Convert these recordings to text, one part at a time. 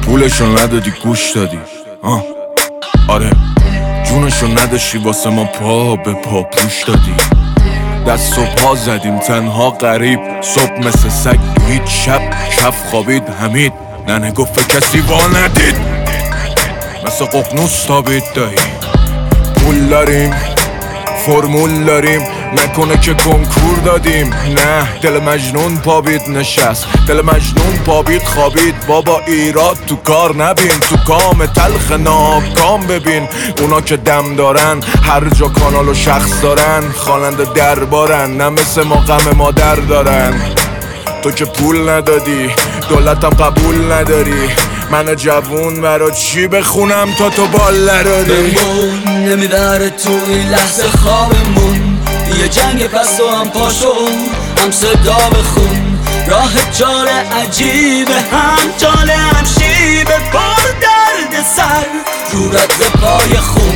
پولشو ندادی گوش دادی آره جونشو نداشتی واسه ما پا به پا پوش دادی دست و پا زدیم تنها غریب صبح مثل سگ هیچ شب کف خوابید حمید ننه گفت کسی وا ندید مثل ققنوس تابید دایی پول داریم فرمول داریم نکنه که کنکور دادیم نه دل مجنون پابید نشست دل مجنون پابید خوابید بابا ایراد تو کار نبین تو کام تلخ ناکام ببین اونا که دم دارن هر جا کانال و شخص دارن خواننده دربارن نه مثل ما غم مادر دارن تو که پول ندادی دولتم قبول نداری من جوون برا چی بخونم تا تو بال نداری بمون نمیبره تو این لحظه خوابمون یه جنگ پس و هم پاشو هم صدا بخون راه جال عجیبه هم جال هم شیبه پر درد سر رو رد پای خون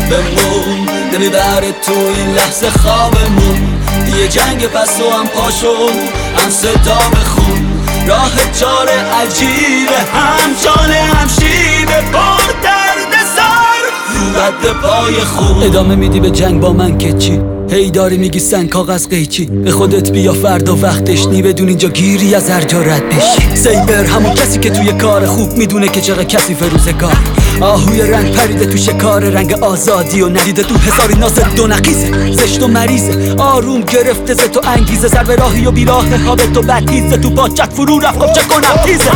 بمون نمیبره تو این لحظه خوابمون یه جنگ پس و هم پاشو هم صدا بخون راه جال عجیبه هم جال هم شیبه پر درد سر رو رد پای خون ادامه میدی به جنگ با من که چی هی داری میگی سنگ کاغذ قیچی به خودت بیا فردا وقتش نی بدون اینجا گیری از هر جا رد بشی سیبر همون کسی که توی کار خوب میدونه که چقدر کسی فروزگار آهوی رنگ پریده تو شکار رنگ آزادی و ندیده تو حساری ناصر دو نقیزه زشت و مریضه آروم گرفته ز تو انگیزه سر به راهی و بیراه خوابت و بدهیزه تو پاچک فرو رفت چه کنم تیزه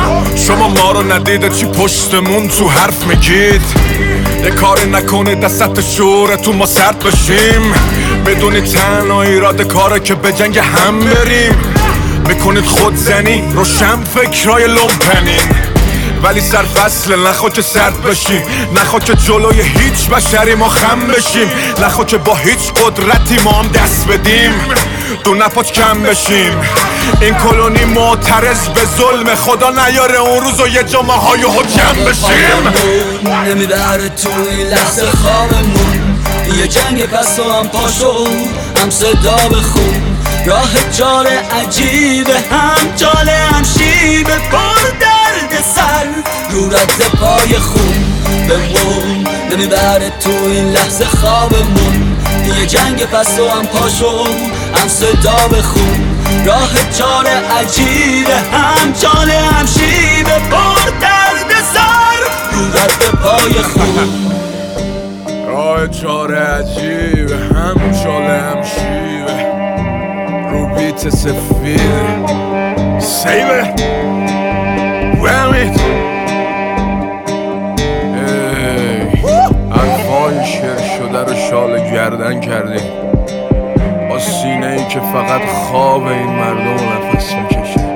شما ما رو ندیده چی پشتمون تو حرف میگید یه کاری نکنه دستت شوره تو ما سرد بشیم بدونی تنها ایراد کاره که به جنگ هم بریم میکنید خودزنی روشن فکرای لومپنین ولی سر فصل نخوا که سرد بشیم نخوا که جلوی هیچ بشری ما خم بشیم نخوا که با هیچ قدرتی ما هم دست بدیم دو نپاچ کم بشیم این کلونی معترض به ظلم خدا نیاره اون روز و یه جا ماهای حکم بشیم نمیبره تو این لحظه خوابمون یه جنگ پس و هم پاشو هم صدا بخون راه جال عجیبه هم جال هم شیبه پر درد سر رو رد پای خون بمون نمیبره تو این لحظه خوابمون یه جنگ پس و هم پاشو هم صدا بخون راه جال عجیبه هم جال هم شیبه پر درد سر رو رد پای خون راه چاره عجیبه هم چاله هم شیبه رو بیت سفید سیبه ومید حرفای شعر شده رو شال گردن کردیم با سینه ای که فقط خواب این مردم نفس میکشه